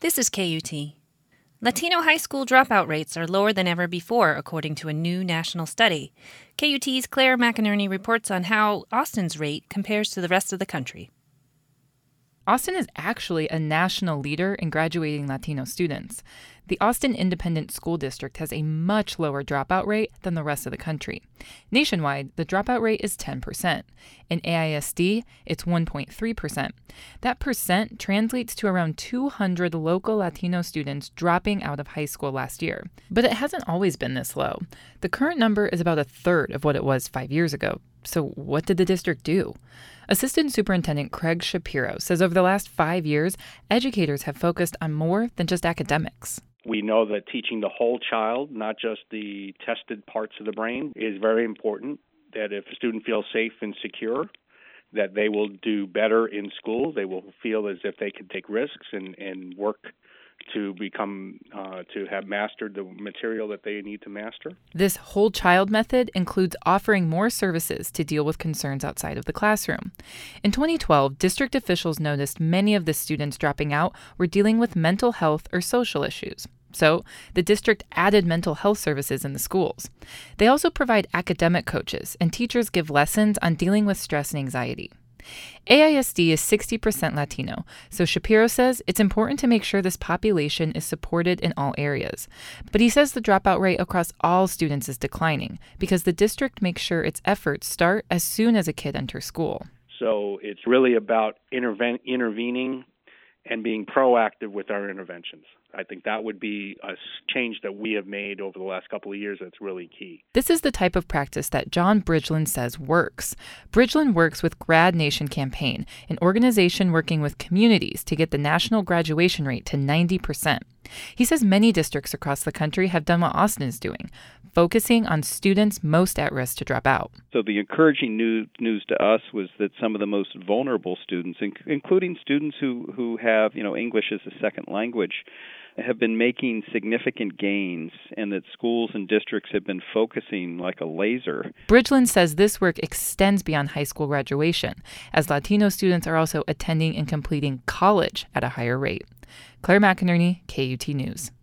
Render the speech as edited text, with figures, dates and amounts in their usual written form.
This is KUT. Latino high school dropout rates are lower than ever before, according to a new national study. KUT's Claire McInerney reports on how Austin's rate compares to the rest of the country. Austin is actually a national leader in graduating Latino students. The Austin Independent School District has a much lower dropout rate than the rest of the country. Nationwide, the dropout rate is 10%. In AISD, it's 1.3%. That percent translates to around 200 local Latino students dropping out of high school last year. But it hasn't always been this low. The current number is about a third of what it was 5 years ago. So what did the district do? Assistant Superintendent Craig Shapiro says over the last 5 years, educators have focused on more than just academics. We know that teaching the whole child, not just the tested parts of the brain, is very important, that if a student feels safe and secure, that they will do better in school. They will feel as if they can take risks and work to become, to have mastered the material that they need to master. This whole child method includes offering more services to deal with concerns outside of the classroom. In 2012, district officials noticed many of the students dropping out were dealing with mental health or social issues. So the district added mental health services in the schools. They also provide academic coaches, and teachers give lessons on dealing with stress and anxiety. AISD is 60% Latino, so Shapiro says it's important to make sure this population is supported in all areas. But he says the dropout rate across all students is declining because the district makes sure its efforts start as soon as a kid enters school. So it's really about intervening and being proactive with our interventions. I think that would be a change that we have made over the last couple of years that's really key. This is the type of practice that John Bridgeland says works. Bridgeland works with Grad Nation Campaign, an organization working with communities to get the national graduation rate to 90%. He says many districts across the country have done what Austin is doing, focusing on students most at risk to drop out. So the encouraging news to us was that some of the most vulnerable students, including students who have English as a second language, have been making significant gains, and that schools and districts have been focusing like a laser. Bridgeland says this work extends beyond high school graduation, as Latino students are also attending and completing college at a higher rate. Claire McInerney, KUT News.